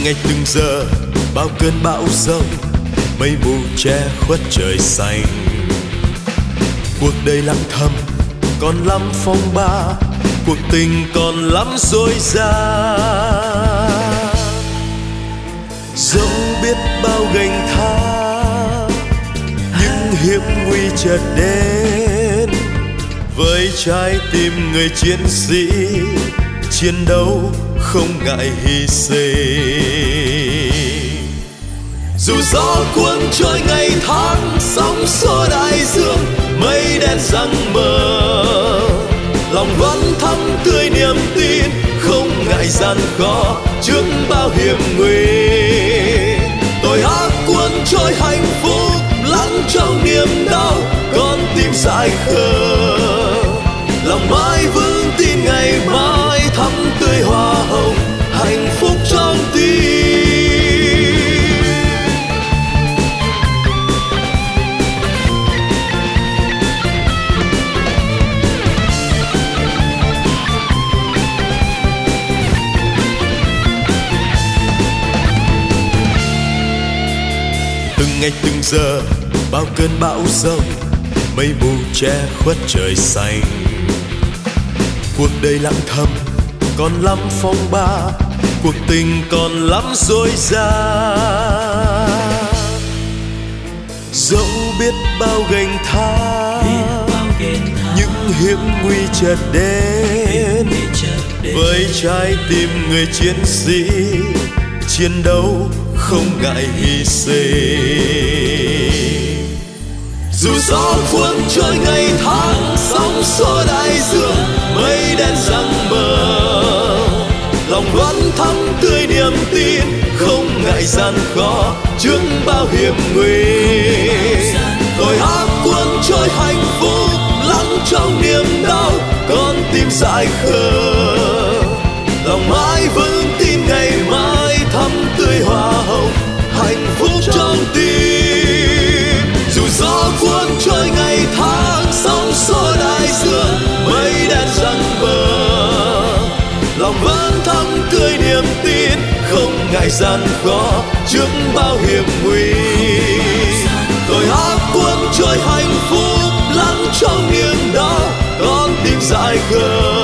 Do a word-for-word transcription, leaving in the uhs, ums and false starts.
ngày từng giờ bao cơn bão giông, mây mù che khuất trời xanh. Cuộc đời lặng thầm còn lắm phong ba, cuộc tình còn lắm dối gian. Dẫu biết bao gánh thác, những hiểm nguy chợt đến, với trái tim người chiến sĩ chiến đấu không ngại hy sinh. Dù gió cuốn trôi ngày tháng, sóng xô đại dương, mây đen giăng mờ, lòng vẫn thắm tươi niềm tin, không ngại gian khó trước bao hiểm nguy. Tôi hát cuốn trôi hạnh phúc lắng trong niềm đau, con tim dại khờ, lòng mãi vững tin ngày mai thắm tươi hoa hồng, hạnh phúc trong tim. Từng ngày từng giờ bao cơn bão giông, mây mù che khuất trời xanh. Cuộc đời lặng thầm còn lắm phong ba, cuộc tình còn lắm dối gian. Dẫu biết bao gánh thác, những hiểm nguy chợt đến, với trái tim người chiến sĩ chiến đấu không ngại hy sinh. Dù gió cuốn trôi ngày tháng, sóng xô đại dương, mây đen giăng mờ, lòng vẫn thắm tươi niềm tin, không ngại gian khó trước bao hiểm nguy. Tôi hát cuốn trôi hạnh phúc lắng trong niềm đau, con tim dại khờ, lòng mãi vững tin ngày mai thắm tươi hoa hồng, hạnh phúc trong tim. Dù gió cuốn trôi ngày tháng, sóng xô đại dương, mây đen giăng mờ, lòng vẫn thắm tươi niềm tin, không ngại gian khó trước bao hiểm nguy. Tôi hát cuốn trôi hạnh phúc lắng trong niềm đau, con tim dại khờ,